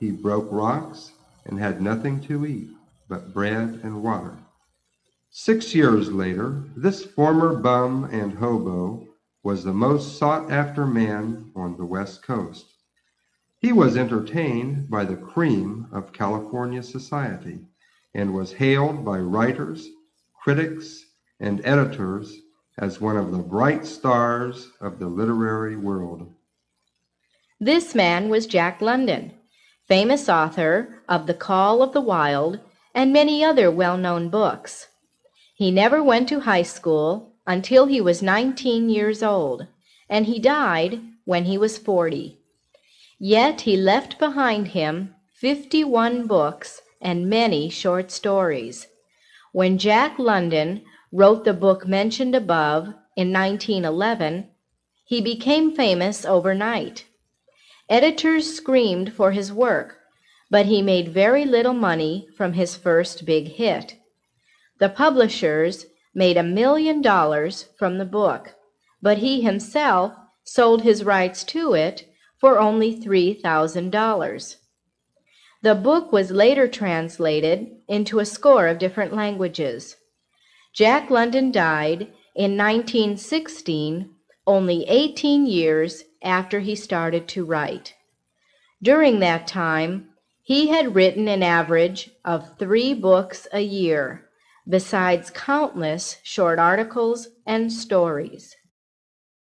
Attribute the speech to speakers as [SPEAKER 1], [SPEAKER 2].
[SPEAKER 1] He broke rocks and had nothing to eat but bread and water. 6 years later, this former bum and hobo was the most sought-after man on the West Coast. He was entertained by the cream of California society and was hailed by writers, critics, and editors as one of the bright stars of the literary world.
[SPEAKER 2] This man was Jack London, famous author of The Call of the Wild and many other well-known books. He never went to high school until he was 19 years old, and he died when he was 40. Yet he left behind him 51 books and many short stories. When Jack London wrote the book mentioned above in 1911, he became famous overnight. Editors screamed for his work, but he made very little money from his first big hit. The publishers made $1 million from the book, but he himself sold his rights to it for only $3,000. The book was later translated into a score of different languages. Jack London died in 1916, only 18 years after he started to write. During that time, he had written an average of 3 books a year, besides countless short articles and stories.